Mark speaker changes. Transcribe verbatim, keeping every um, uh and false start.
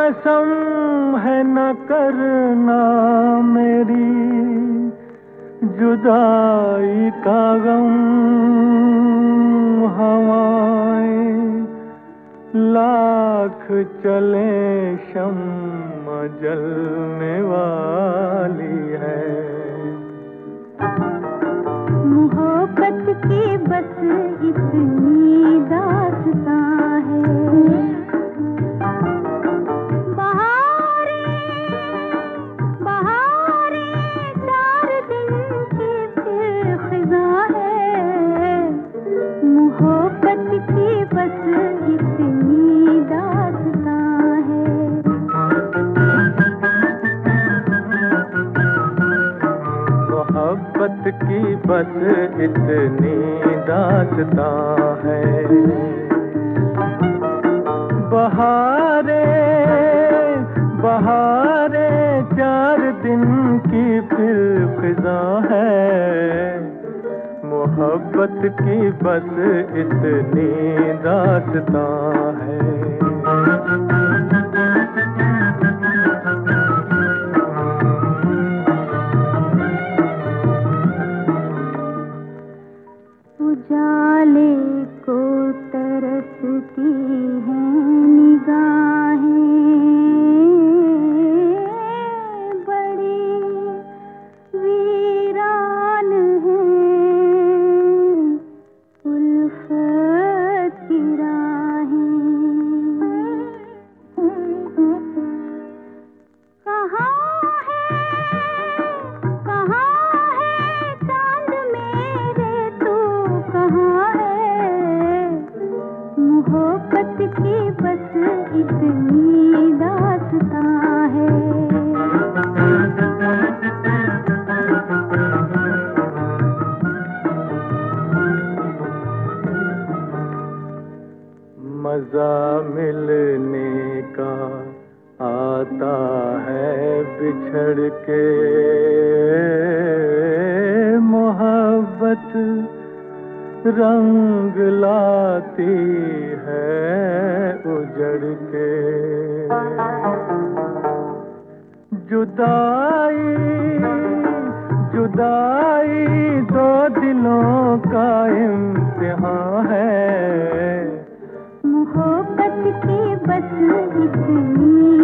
Speaker 1: कसम है न करना मेरी जुदाई का गम। हवाएं लाख चले शम्मा जलने वाली है।
Speaker 2: मोहब्बत की बस इतनी दास्तां है। मोहब्बत की बस इतनी दास्तां है।
Speaker 1: मोहब्बत की बस इतनी दास्तां है। बहारे बहारे चार दिन की फिर खिज़ा है। मोहब्बत की बस इतनी दास्तां है।
Speaker 2: उजाले को तरसती हैं निगाहें, बड़ी वीरान हैं उल्फत की राहें। कहाँ मोहब्बत की बस इतनी दास्तां है।
Speaker 1: मजा मिलने का आता है बिछड़ के, मोहब्बत रंग लाती है उजड़ के। जुदाई जुदाई दो दिलों का इम्तिहान है।
Speaker 2: मोहब्बत की बस इतनी